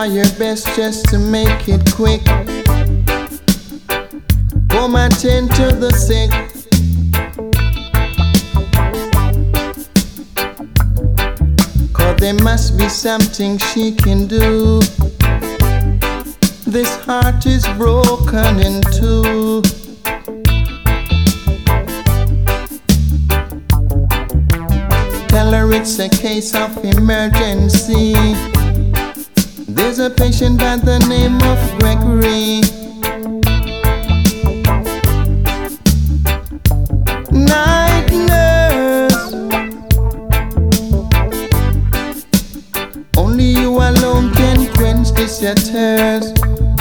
try your best just to make it quick. Come attend to the sick. Cause there must be something she can do. This heart is broken in two. Tell her it's a case of emergency. There's a patient by the name of Gregory. Night nurse, only you alone can quench this your thirst.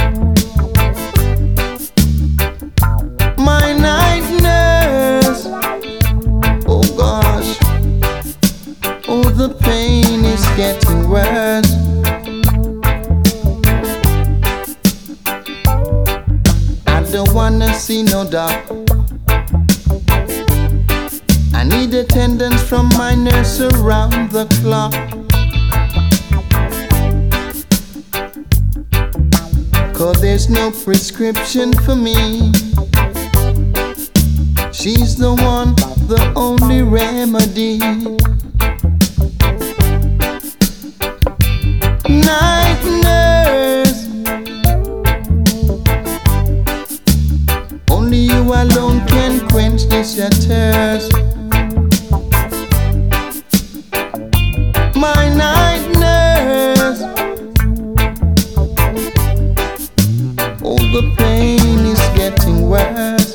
My night nurse, oh gosh, oh the pain is getting worse. I don't wanna see no doctor. I need attendance from my nurse around the clock. Cause there's no prescription for me. She's the one, the only remedy. Night nurse, only you alone can quench this your thirst. My night nurse, oh the pain is getting worse.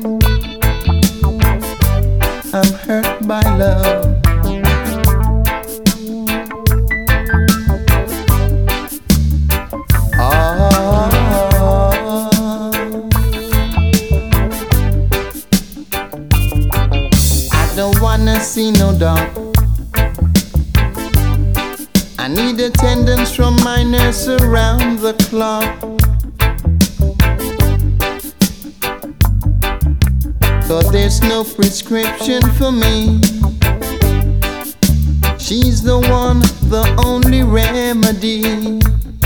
I'm hurt by love. I don't wanna see no dog. I need attendance from my nurse around the clock. Cause there's no prescription for me. She's the one, the only remedy.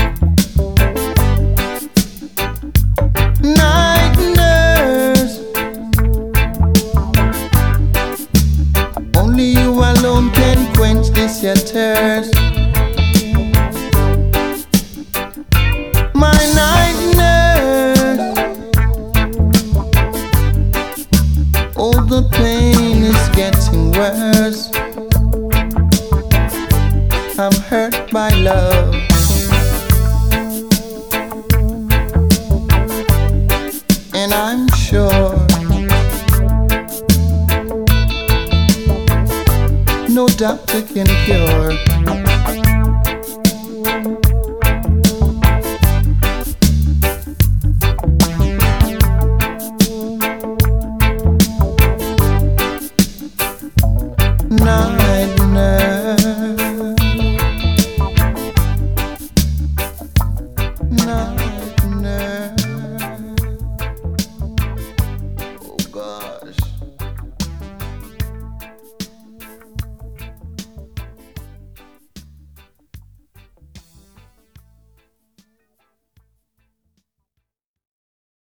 Night nurse, only you alone can quench this your thirst. My night nurse, oh the pain is getting worse. I'm hurt by love. And I'm sure no doctor can cure. Night nurse, night.